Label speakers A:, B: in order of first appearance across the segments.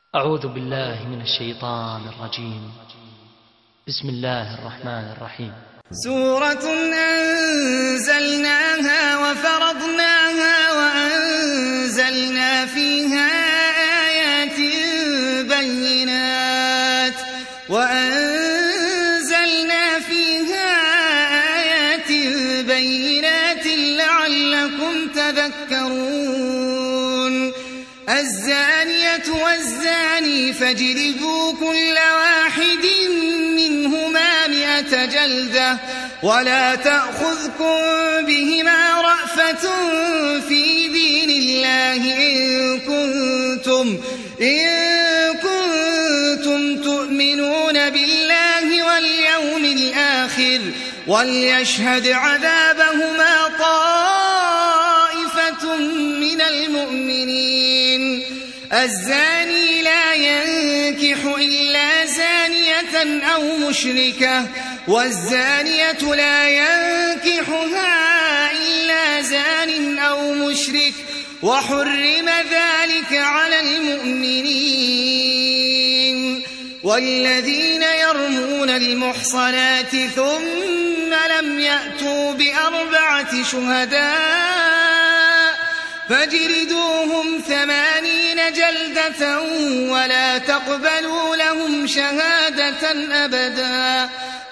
A: أعوذ بالله من الشيطان الرجيم. بسم الله الرحمن الرحيم.
B: سورة أنزلناها وفرضناها وأنزلنا فيها آيات بينات لعلكم تذكرون. الزانية والزاني فاجلدوا كل واحد منهما 100 جلدة ولا تأخذكم بهما رأفة في دين الله إن كنتم تؤمنون بالله واليوم الآخر وليشهد عذابهما طائفة من المؤمنين. الزاني لا ينكح إلا زانية أو مشركة والزانية لا ينكحها إلا زان أو مشرك وحرم ذلك على المؤمنين. والذين يرمون المحصنات ثم لم يأتوا ب4 شهداء فاجلدوهم 80 جلدة ولا تقبلوا لهم شهادة أبدا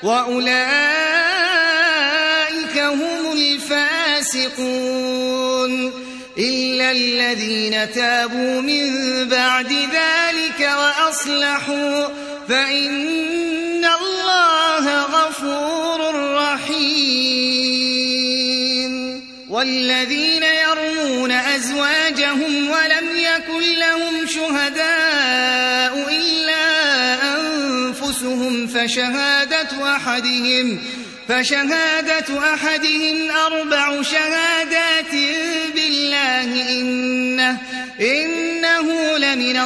B: وأولئك هم الفاسقون. إلا الذين تابوا من بعد ذلك وأصلحوا فإن الله غفور رحيم. والذين يرمون أزواجهم ولم يكن لهم شهداء إلا أنفسهم فشهادة أحدهم 4 شهادات بالله إنه لمن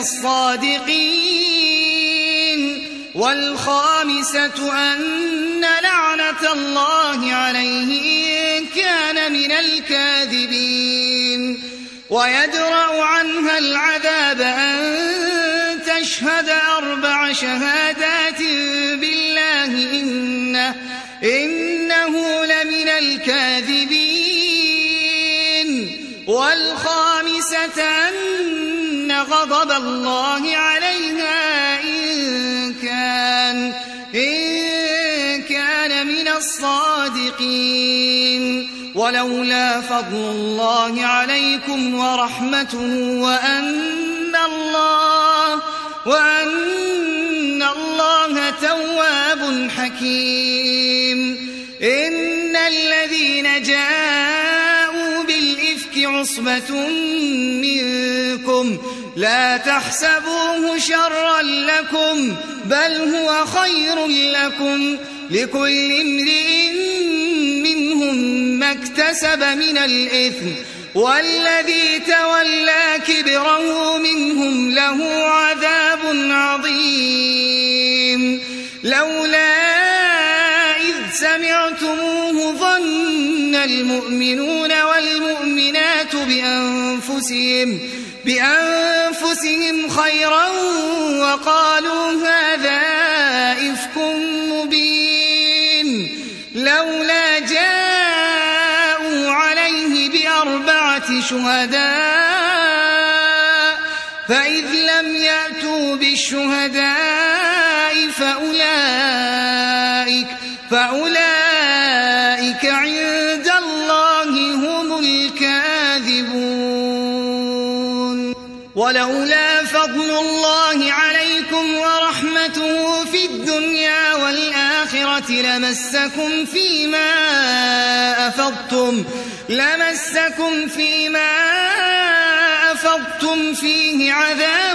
B: الصادقين. والخامسة أن لعنة الله عليه إن كان من الكاذبين. ويدرأ عنها العذاب أن تشهد 4 شهادات بالله إنه لمن الكاذبين. والخامسة أن غضب الله عليها إن كان من الصادقين. ولولا فضل الله عليكم ورحمته وأن الله تواب حكيم. إن الذين جاءوا بالإفك عصبة منكم لا تحسبوه شرا لكم بل هو خير لكم لكل امرئ منهم ما اكتسب من الإثم والذي تولى كبره منهم له عذاب عظيم. لولا إذ سمعتموه ظن المؤمنون والمؤمنات بأنفسهم خيرا وقالوا هذا إفك مبين. لولا جاءوا عليه ب4 شهداء فإذ لم يأتوا بالشهداء فأولئك عند الله هم الكاذبون. ولولا فضل الله عليكم ورحمته في الدنيا والآخرة لمسكم فيما أفضتم فيه عذاب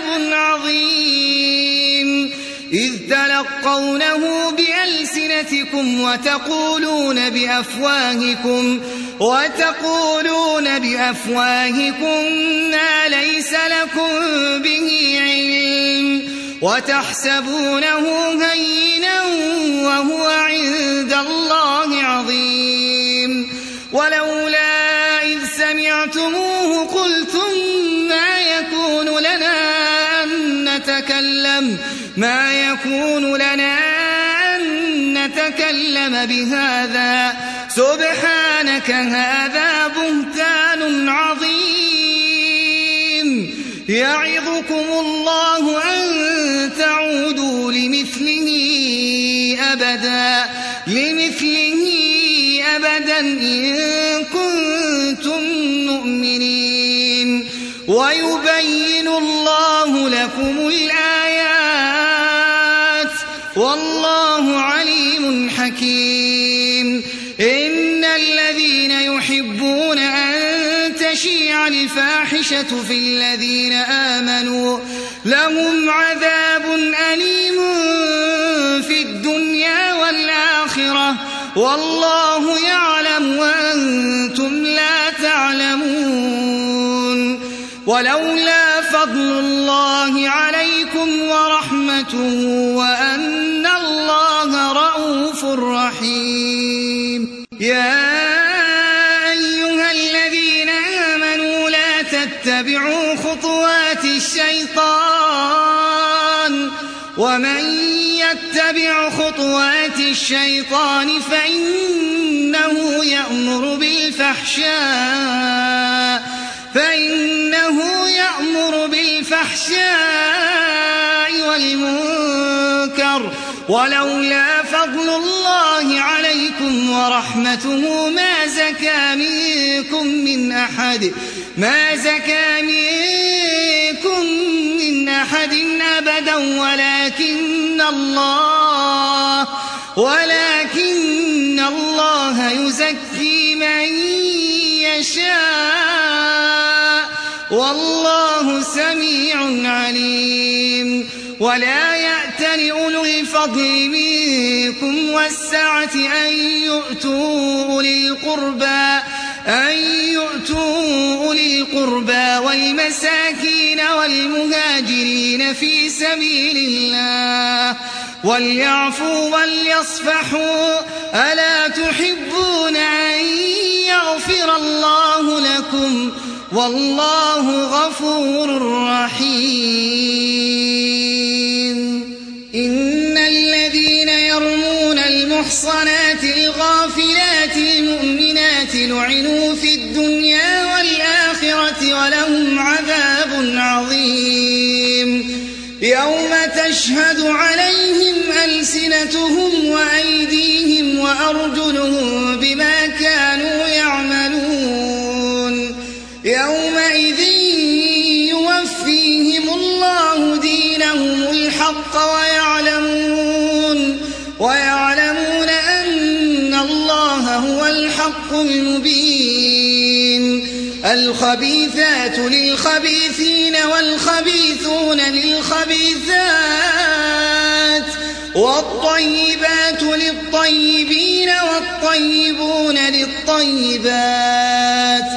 B: عظيم. إذ تلقونه بألسنتكم وتقولون بأفواهكم ما ليس لكم به علم وتحسبونه هينا وهو عند الله عظيم. ولولا إذ سمعتموه قلتم ما يكون لنا أن يكون لنا أن نتكلم بهذا سبحانك هذا بهتان عظيم يعظكم الله أن تعودوا لمثله أبدا إن كنتم مؤمنين ويبين الله لكم الآيات والله عليم حكيم إن الذين يحبون أن تشيع الفاحشة في الذين آمنوا لهم عذاب أليم في الدنيا والآخرة والله يعلم وأنتم لا تعلمون ولولا فضل الله عليكم ورحمته وأن الله رءوف رحيم يا أيها الذين آمنوا لا تتبعوا خطوات الشيطان ومن يتبع خطوات الشيطان فإنه يأمر بالفحشاء والمنكر ولولا فضل الله عليكم ورحمته ما زكى منكم من أحد أبدا ولكن الله يزكي من يشاء والله سميع عليم ولا يأتل أولو الفضل منكم والسعة أن يؤتوا أولي القربى والمساكين والمهاجرين في سبيل الله وليعفوا وليصفحوا ألا تحبون أن يغفر الله لكم والله غفور رحيم إن الذين يرمون المحصنات الغافلات المؤمنات لعنوا في الدنيا والآخرة ولهم عذاب عظيم يوم تشهد عليهم ألسنتهم وأيديهم وأرجلهم بما كانوا يعملون يومئذ يوفيهم الله دينهم الحق ويعلمون أن الله هو الحق المبين الخبيثات للخبيثين والخبيثون للخبيثات والطيبات للطيبين والطيبون للطيبات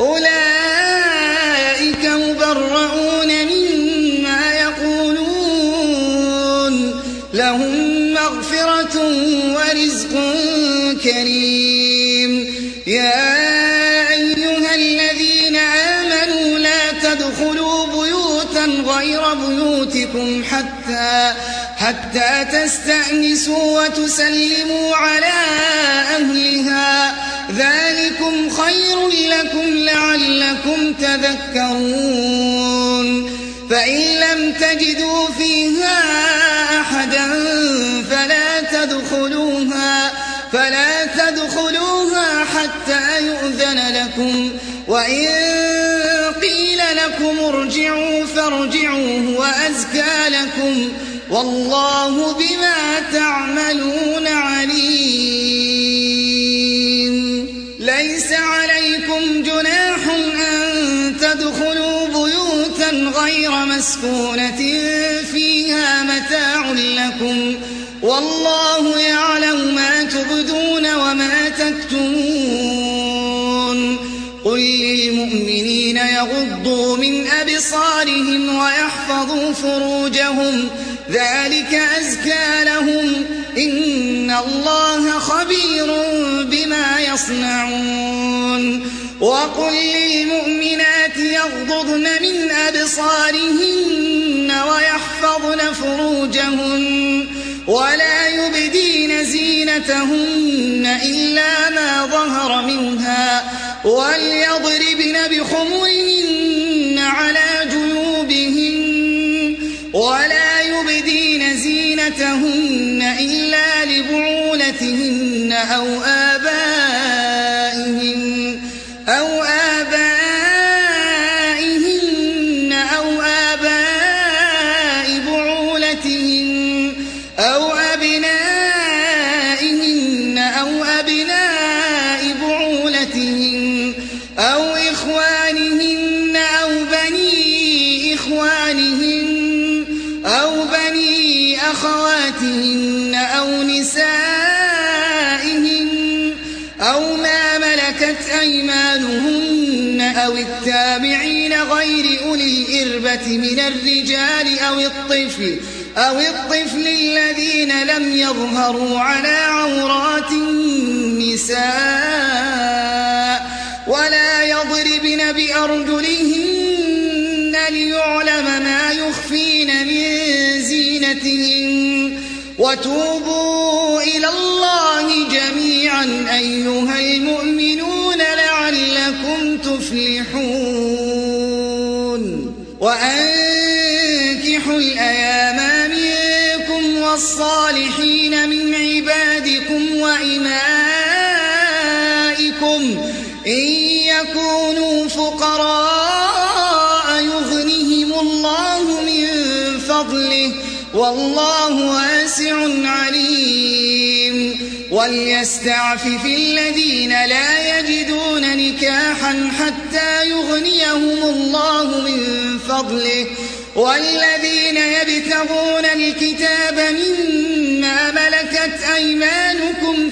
B: أولئك مبرؤون مما يقولون لهم مغفرة ورزق كريم يا أيها الذين آمنوا لا تدخلوا بيوتا غير بيوتكم حتى تستأنسوا وتسلموا على أهلها ذلكم خير لكم لعلكم تذكرون فإن لم تجدوا فيها أحدا فلا تدخلوها حتى يؤذن لكم وإن قيل لكم ارجعوا فارجعوا هو أزكى لكم والله بما تعملون عليم ليس عليكم جناح أن تدخلوا بيوتا غير مسكونة فيها متاع لكم والله يعلم ما تبدون وما تكتمون قل للمؤمنين يغضوا من أبصارهم ويحفظوا فروجهم ذلك أزكى لهم إن الله خبير بما يصنعون وقل للمؤمنات يغضضن من أبصارهن ولا يبدين زينتهن إلا ما ظهر منها وليضربن بخمرهن على جيوبهن ولا يبدين زينتهن إلا لبعولتهن أو آبائهن أو آباء بعولتهن أو أبنائهن أو أبناء بعولتهن أو إخوانهن أو بني إخوانهن أو بني أخواتهن أو نسائهن أو ما ملكت أيمانهن أو التابعين غير أولي الإربة من الرجال أو الطفل الذين لم يظهروا على عورات النساء ولا يضربن بأرجلهن ليعلم ما يخفين من زينتهن وتوبوا إلى الله جميعا أيها المؤمنون لعلكم تفلحون وأنكحوا الأيام منكم والصالحين من عبادكم وإمائكم إن يكونوا فقراء يغنهم الله من فضله والله واسع عليم وليستعفف الذين لا يجدون نكاحا حتى يغنيهم الله من فضله والذين يبتغون الكتاب مما ملكت أيمانكم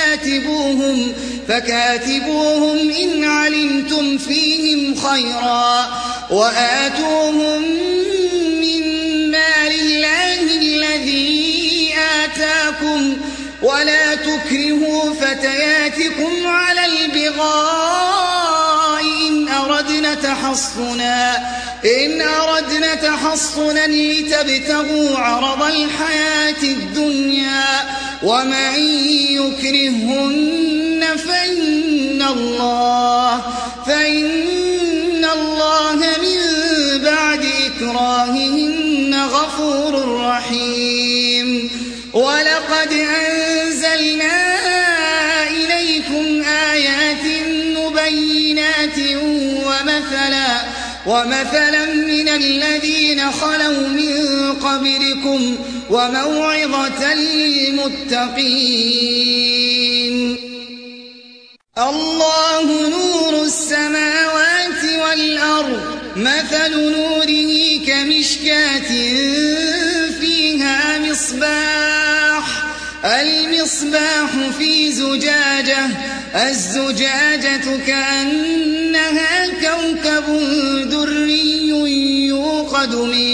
B: فكاتبوهم إن علمتم فيهم خيرا وآتوهم من مال الله الذي آتاكم ولا تكرهوا فتياتكم على البغاء إن أردنا تحصنا لتبتغوا عرض الحياة الدنيا ومن يكرهن فإن الله من بعد إكراههن غفور رحيم ولقد أنزلنا إليكم آيات مبينات ومثلا من الذين خلوا من قبلكم وموعظة للمتقين الله نور السماوات والأرض مثل نوره كمشكاة فيها المصباح في زجاجة الزجاجة كأنها كوكب دري يوقد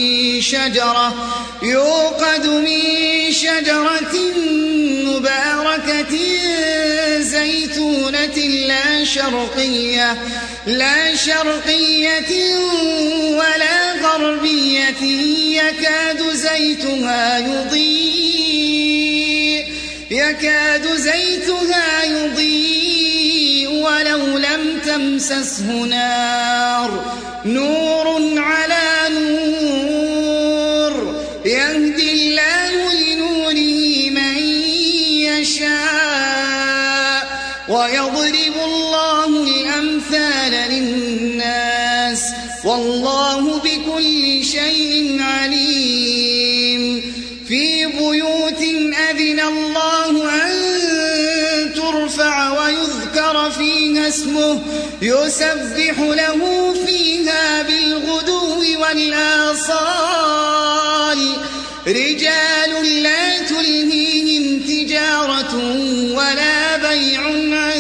B: من شجرة مباركة زيتونة لا شرقية ولا غربية يكاد زيتها يضيء ولو لم تمسسه نار نور على نور يهدي الله لنوره من يشاء ويضرب الله الأمثال للناس والله بكل شيء عليم في بيوت أذن الله أن ترفع ويذكر فيها اسمه يسبح له فيها بالغدو والآصال رجال لا تلهيهم تجارة ولا بيع عن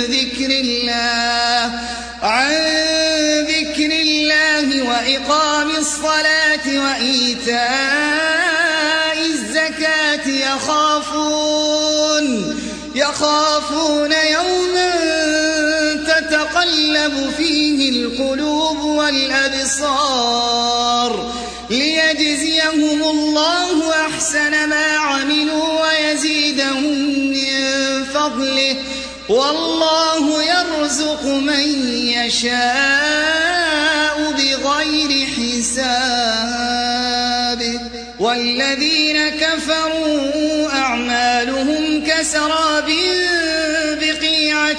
B: ذكر الله وإقام الصلاة وإيتاء الزكاة يخافون يوما تتقلب فيه القلوب والأبصار ليجزيهم الله أحسن ما عملوا فضله والله يرزق من يشاء بغير حساب والذين كفروا أعمالهم كسراب بقيعة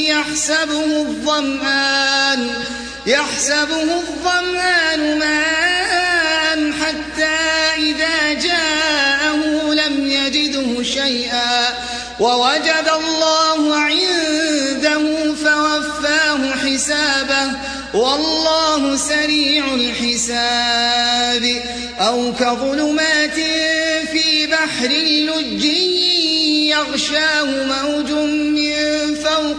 B: يحسبه الظمآن ماء حتى إذا جاءه لم يجده شيئا ووجد الله عنده فوفاه حسابه والله سريع الحساب أو كظلمات في بحر لج يغشاه موج من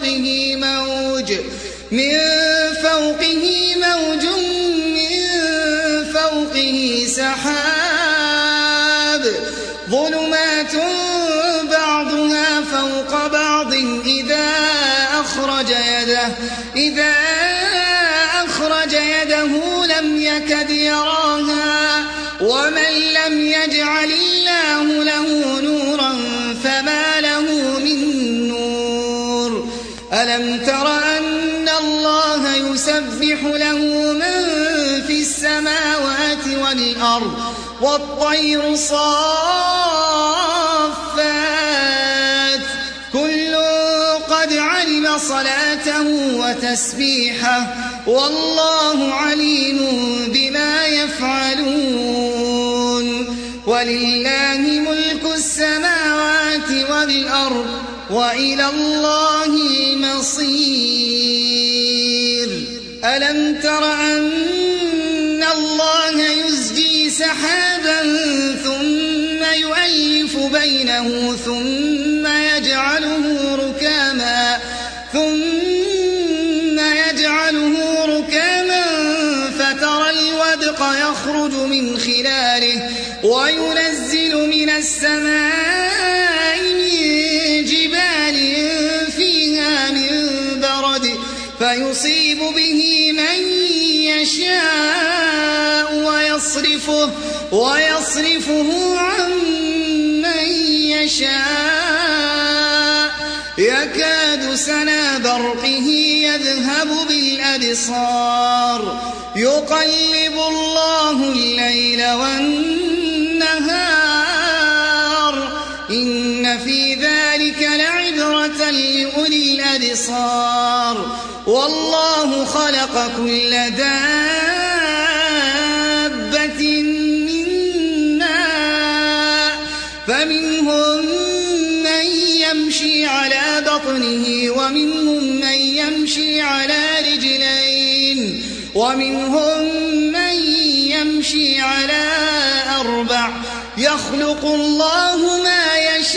B: فوقه سحاب ظلمات بعضها فوق بعض إذا أخرج يده لم يكد يراها ومن لم يجعل الله له نورا فما له من نور ألم تر أن الله يسبح له من في السماوات والأرض والطير صافات كل قد علم صلاته وتسبيحه والله عليم بما يفعلون ولله ملك السماوات والأرض وإلى الله المصير ألم تر أن الله يزجي سحابا ثم يؤلف بينه ثم يجعله ركاما فترى الودق يخرج من خلاله وينزل من السماء من جبال فيها من برد فيصيب به من يشاء ويصرفه عن من يشاء يكاد سنا برقه يذهب بالأبصار يقلب الله الليل والنهار إن في ذلك لعبرة لأولي الأبصار والله خلق كل دابة من ماء فمنهم من يمشي على بطنه ومنهم من يمشي على رجلين ومنهم من يمشي على أربع يخلق الله ما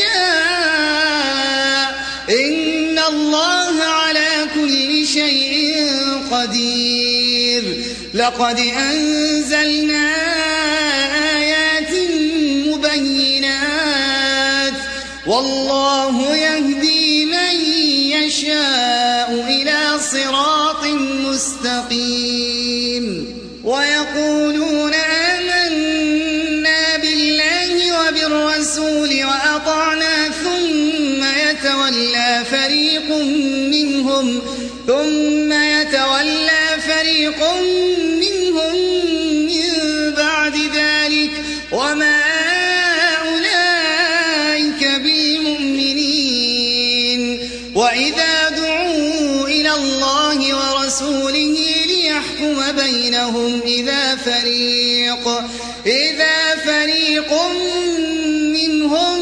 B: يشاء إن الله على كل شيء قدير لقد أنزلنا آيات مبينات والله يهدي من يشاء إلى صراط مستقيم ويقولون آمنا بالله وبالرسول وأطعنا ثم يتولى فريق منهم من بعد ذلك وما أولئك بالمؤمنين وإذا دعوا إلى الله ورسوله ليحكم بينهم إذا فريق منهم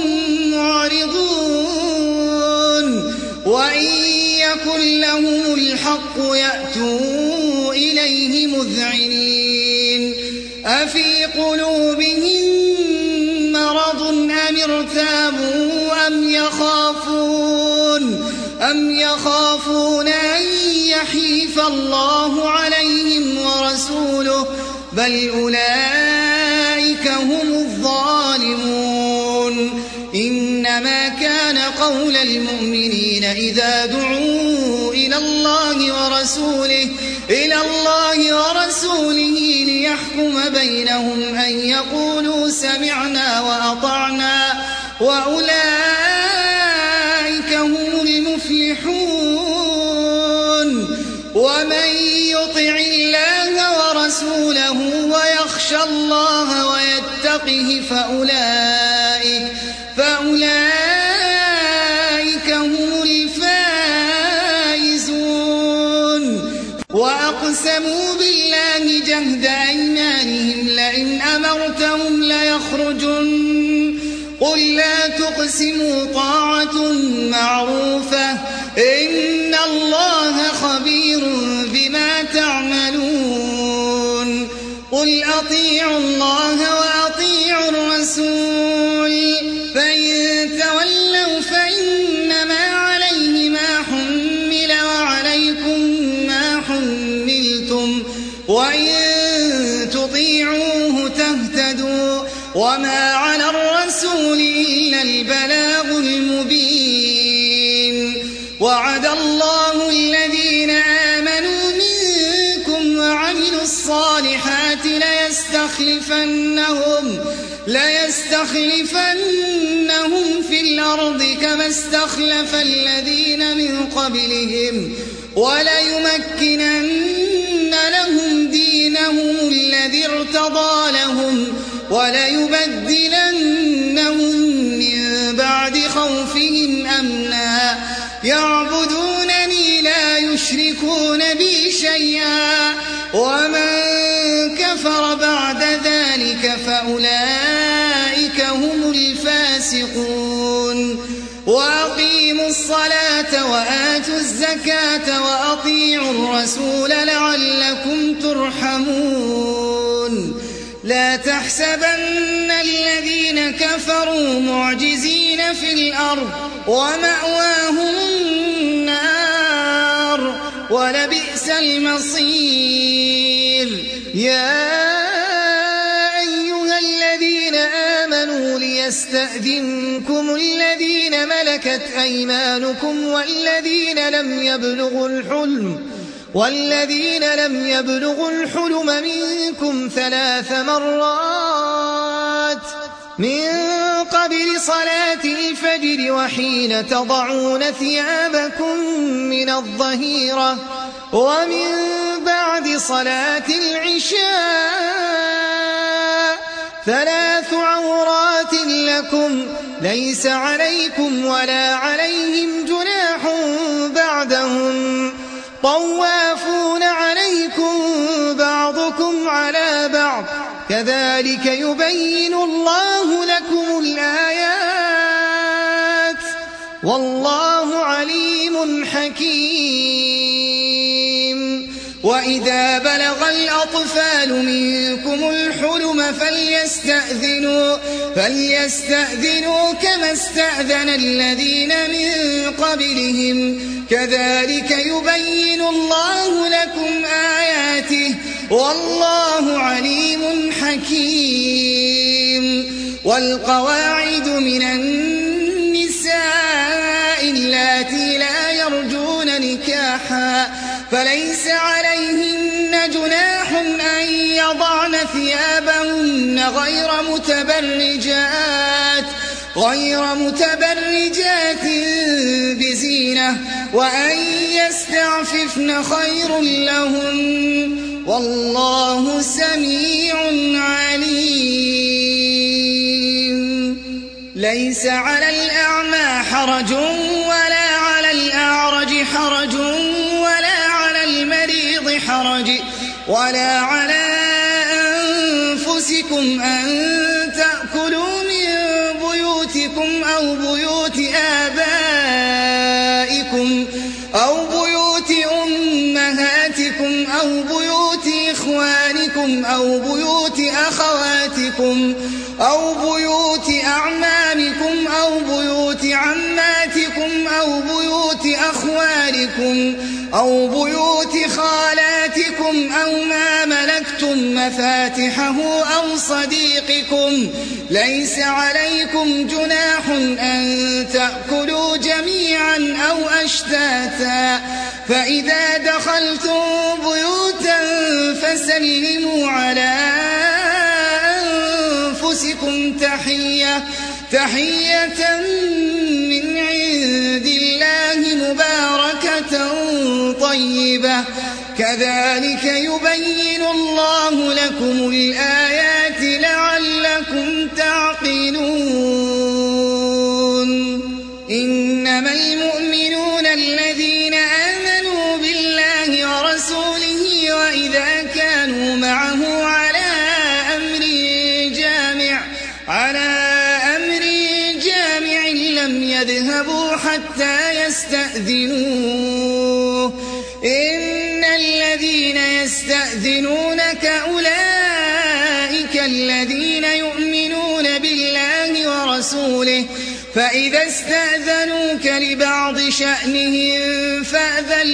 B: معرضون وإن يكن لهم الحق يأتوا إليه مذعنين أفي قلوبهم مرض أم ارتابوا أم يخافون أن يحيف الله عليهم ورسوله بل أولئك هم الظالمون إنما كان قول المؤمنين إذا دعوا إلى الله ورسوله ليحكم بينهم أن يقولوا سمعنا وأطعنا وأولئك هم الفقه فأولئك هم الفائزون. وأقسموا بالله جهد أيمانهم لئن أمرتهم ليخرجن قل لا تقسموا طاعة معروفة إن الله خبير بما تعملون. قل أطيعوا الله وأطيعوا الرسول فإن تولوا فإنما عليه ما حمل وعليكم ما حملتم وإن تطيعوه تهتدوا وما على الرسول إلا البلاغ المبين. وعد الله الذين آمنوا منكم وعملوا الصالحات ليستخلفنهم في الأرض كما استخلف الذين من قبلهم وليمكنن لهم دينهم الذي ارتضى لهم وليبدلنهم من بعد خوفهم أمنا يعبدونني لا يشركون بي شيئا ومن كفر بعد ذلك فأولئك هم الفاسقون. وأقيموا الصلاة وآتوا الزكاة وأطيعوا الرسول لعلكم ترحمون. لا تحسبن الذين كفروا معجزين في الأرض ومأواهم النار ولبئس المصير. يا أيها الذين آمنوا ليستأذنكم الذين ملكت أيمانكم والذين لم يبلغوا الحلم منكم 3 مرات من قبل صلاة الفجر وحين تضعون ثيابكم من الظهيرة ومن بعد صلاة العشاء 3 عورات لكم ليس عليكم ولا عليهم جناح بعدهم طوافون عليكم بعضكم على بعض كذلك يبين الله لكم الآيات والله عليم حكيم. وإذا بلغ الأطفال منكم الحلم فليستأذنوا كما استأذن الذين من قبلهم كذلك يبين الله لكم آياته والله عليم حكيم. والقواعد من النساء اللاتي لا يرجون نكاحا فليس عليهن جناح أن يضعن ثيابهن غير متبرجات بزينة وأن يستعففن خير لهن والله سميع عليم. ليس على الأعمى حرج ولا على الأعرج حرج ولا على المريض حرج ولا على أنفسكم أن تأكلوا من بيوتكم أو بيوت آبائكم أو بيوت أمهاتكم أو بيوت إخوانكم أو بيوت أخواتكم أو بيوت أعمامكم أو بيوت عماتكم أو بيوت أخوالكم أو بيوت خالاتكم أو ما ملكتم مفاتحه أو صديقكم ليس عليكم جناح أن تأكلوا جميعا أو أشتاتا فإذا دخلتم بيوتا فسلموا على أنفسكم تحية من عند الله مباركة طيبة كذلك يبين الله لكم الآيات لعلكم على أمر جامع لم يذهبوا حتى يستأذنوه إن الذين يستأذنونك أولئك الذين يؤمنون بالله ورسوله فإذا استأذنوك لبعض شأنهم فأذن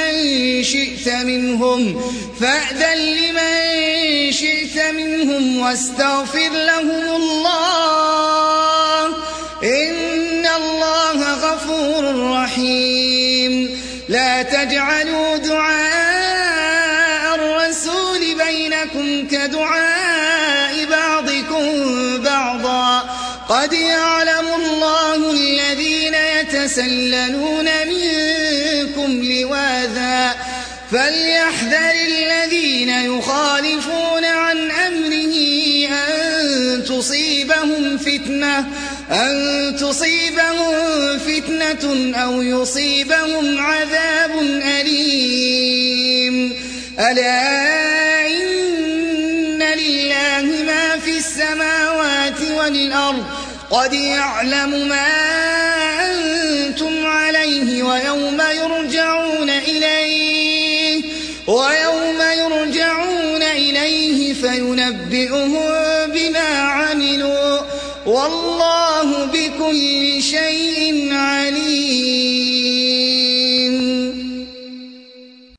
B: لمن شئت منهم واستغفر لهم الله إن الله غفور رحيم لا تجعلوا دعاء الرسول بينكم كدعاء بعضكم بعضا قد يعلم الله الذين يتسللون منكم لواذا فليحذر الذين يخالفون عن أمره أن تصيبهم فتنة أو يصيبهم عذاب أليم ألا إن لله ما في السماوات والأرض قد يعلم ما أنتم عليه ويوم يرجعون إليه فينبئهم بما عملوا والله بكل شيء عليم